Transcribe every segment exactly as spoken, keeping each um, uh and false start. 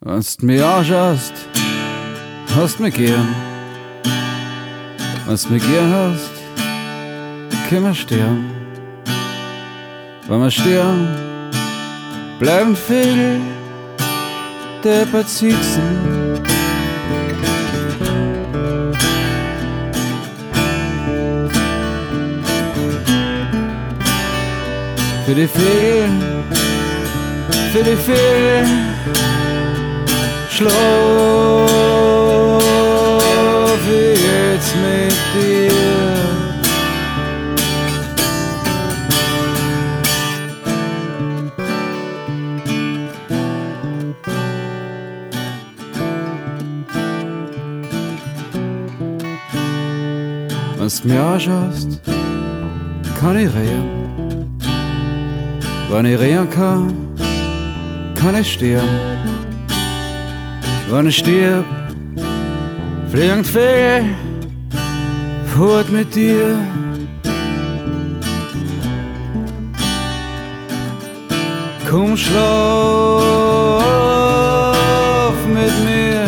Wenn's mich anschaust, hast mich gern. Wenn's mich gern hast, können wir sterben. Wenn wir sterben, bleiben viele deppert sitzen. Für die Vögel, für die Vögel schlaf ich jetzt mit dir. Wenn's mir anschaust, kann ich reden. Wenn ich reden kann, kann ich sterben. Wenn ich stirb, fliegen Vögel fort mit dir. Komm, schlaf mit mir.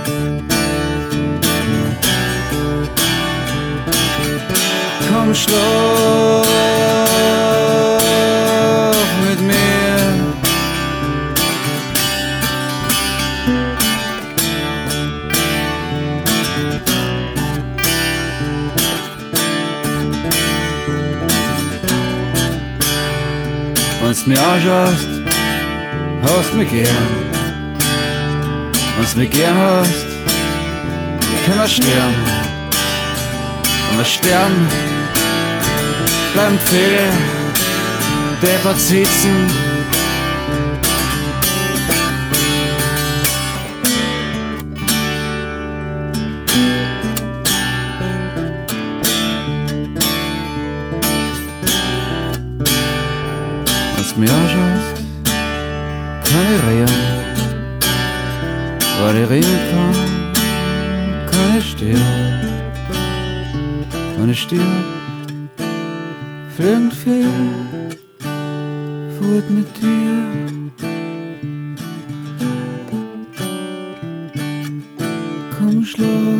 Komm, schlaf mit mir. Wenn's mich anschaust, hast mich gern. Wenn's mich gern hast, können wir sterben. Wenn wir sterben, bleiben Vögel deppert sitzen. Wenn's mich anschaust, kann ich reden. Weil ich reden kann, kann ich sterben. Wenn ich stirb, fliegen Vögel fort mit dir. Komm, schlaf.